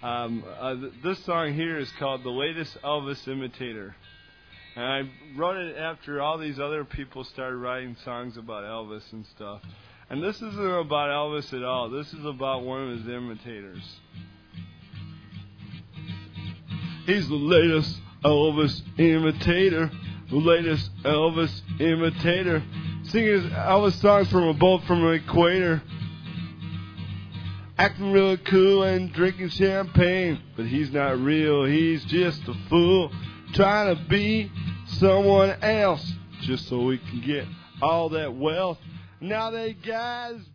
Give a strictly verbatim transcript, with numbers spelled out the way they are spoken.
Um, uh, th- this song here is called The Latest Elvis Imitator. And I wrote it after all these other people started writing songs about Elvis and stuff. And this isn't about Elvis at all. This is about one of his imitators. He's the latest Elvis imitator. The latest Elvis imitator. Singing his Elvis songs from a boat from the equator. Acting really cool and drinking champagne. But he's not real, he's just a fool. Trying to be someone else just so we can get all that wealth. Now they guys